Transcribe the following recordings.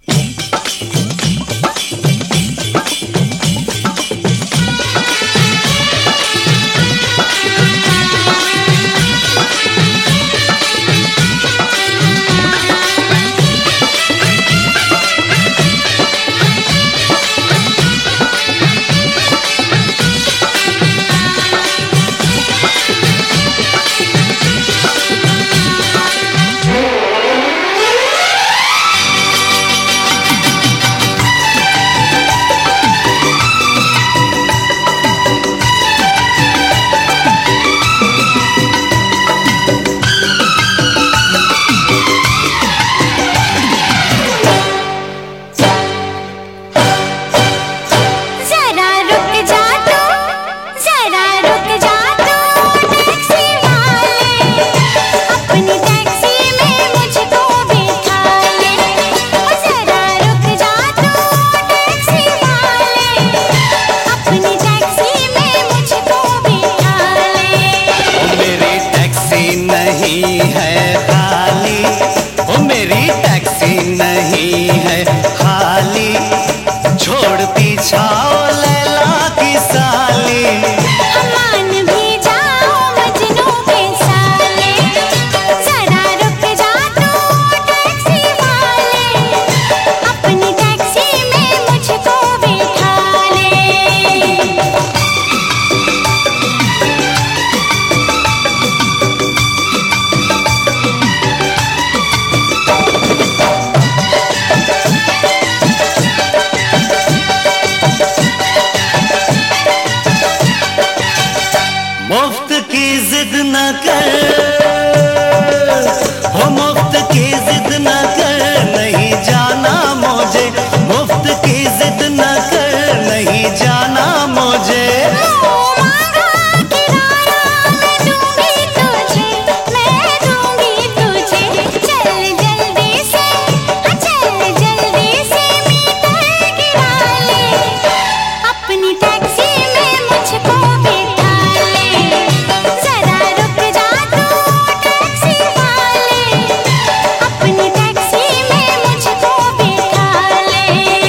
नहीं है खाली, ओ मेरी टैक्सी नहीं है खाली, छोड़ पीछा लैला की साली। मान भी जाओ मजनू के साले, जरा रुक जा तू टैक्सी वाले, अपनी टैक्सी में मुझको बिठा ले। मुफ्त की जिद न कर, हो मुफ्त की जिद न कर, नहीं जाना मुझे, मुफ्त की जिद न कर, नहीं जाना मुझे। मांगा किराया मैं दूंगी तुझे, मैं दूंगी तुझे, चल जल्दी से, चल जल्दी से मीटर गिरा ले, अपनी टैक्सी में मुझको बिठा ले। जरा रुक जा तू टैक्सी वाले, अपनी टैक्सी में मुझको बिठा ले।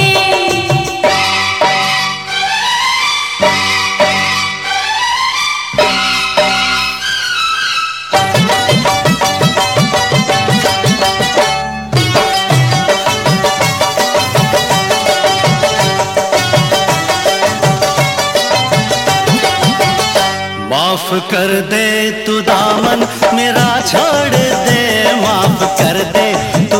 माफ कर दे तू दामन मेरा छोड़ दे, माफ कर दे